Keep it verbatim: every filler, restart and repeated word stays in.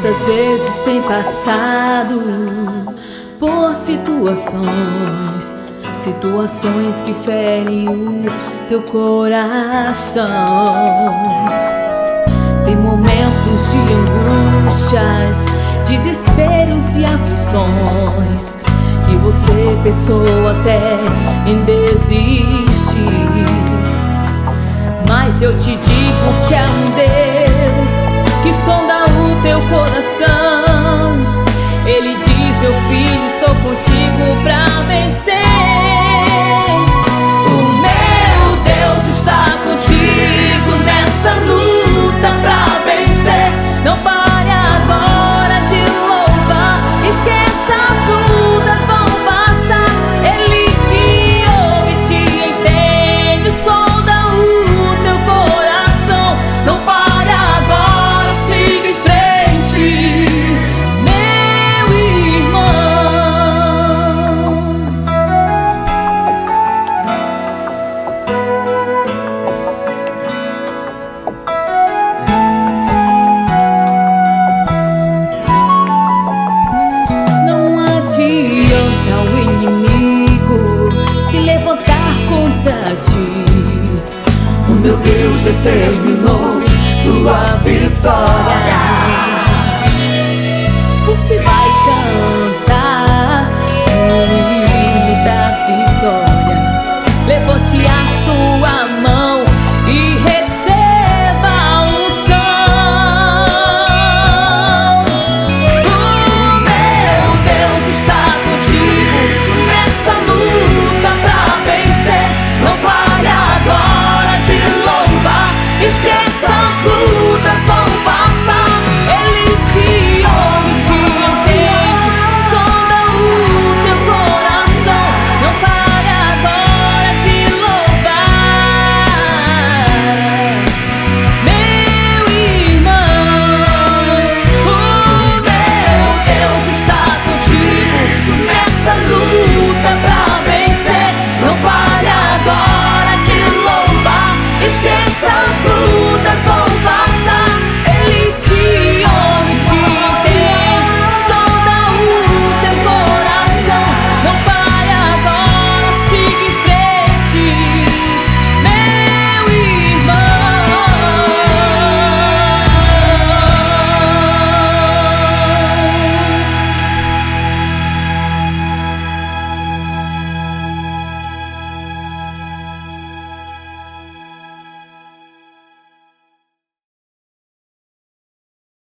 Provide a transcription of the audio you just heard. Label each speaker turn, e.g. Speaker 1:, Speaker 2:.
Speaker 1: Quantas vezes tem passado por situações, situações que ferem o teu coração. Tem momentos de angústias, desesperos e aflições que você pensou até em desistir. Mas eu te digo que há um Deus que sonda o teu coração. Ele diz: meu filho, estou contigo pra vencer. O meu Deus está contigo nessa luta pra vencer. Não pare agora de louvar, esqueça, as lutas vão passar. Ele te ouve, te entende, sonda o teu coração. Não pare agora, siga em frente, meu irmão. Não adianta o inimigo se levantar contra ti.
Speaker 2: O meu Deus determinou tua vitória.